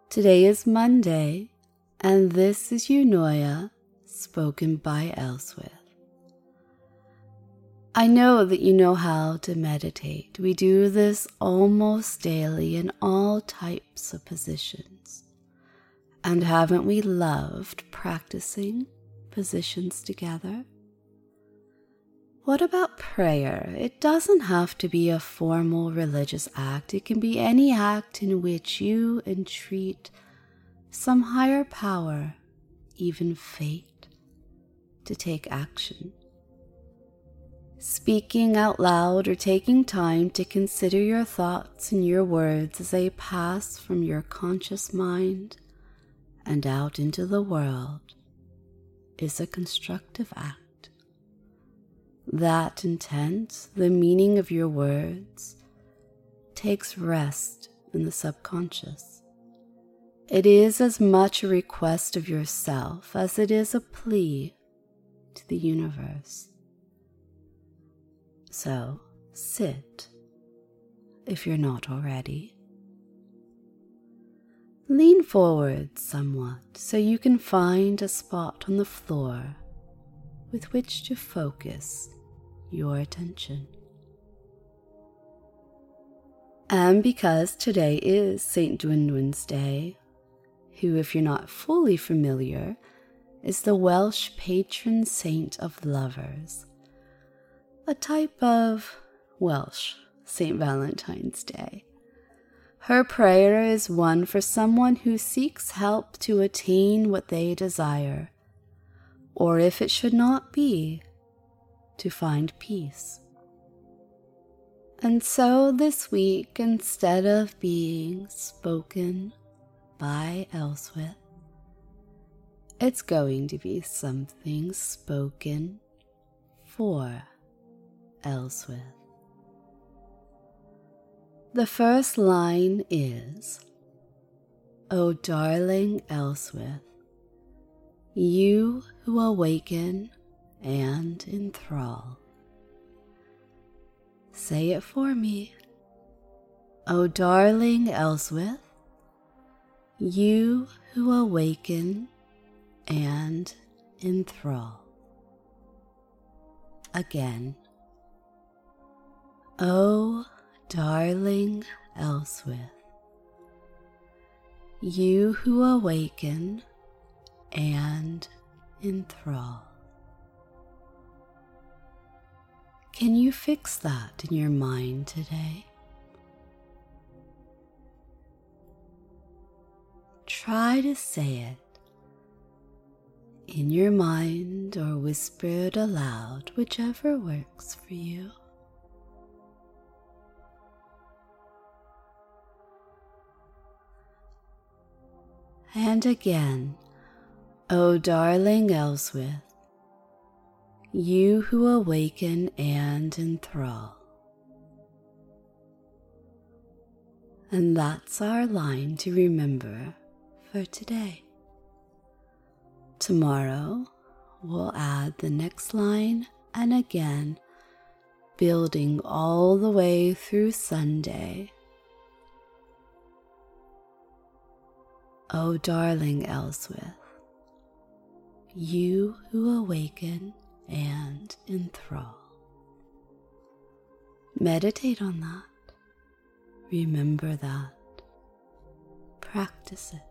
Today is Monday, and this is Eunoia, spoken by Elswith. I know that you know how to meditate. We do this almost daily in all types of positions. And haven't we loved practicing positions together? What about prayer? It doesn't have to be a formal religious act. It can be any act in which you entreat some higher power, even fate, to take action. Speaking out loud or taking time to consider your thoughts and your words as they pass from your conscious mind and out into the world is a constructive act. That intent, the meaning of your words, takes rest in the subconscious. It is as much a request of yourself as it is a plea to the universe. So sit, if you're not already. Lean forward somewhat so you can find a spot on the floor with which to focus your attention. And because today is St. Dwynwen's Day, who, if you're not fully familiar, is the Welsh patron saint of lovers, a type of Welsh St. Valentine's Day. Her prayer is one for someone who seeks help to attain what they desire, or if it should not be, to find peace. And so this week, instead of being spoken by Elswith, it's going to be something spoken for Elswith. The first line is, "O darling Elswith, you who awaken and enthrall." Say it for me. O darling Elswith, you who awaken and enthrall. Again. O darling Elswith, you who awaken and enthrall. Can you fix that in your mind today? Try to say it in your mind or whisper it aloud, whichever works for you. And again, O darling Elswith, you who awaken and enthrall. And that's our line to remember for today. Tomorrow, we'll add the next line and again, building all the way through Sunday. O darling Elswith, you who awaken and enthrall. Meditate on that. Remember that. Practice it.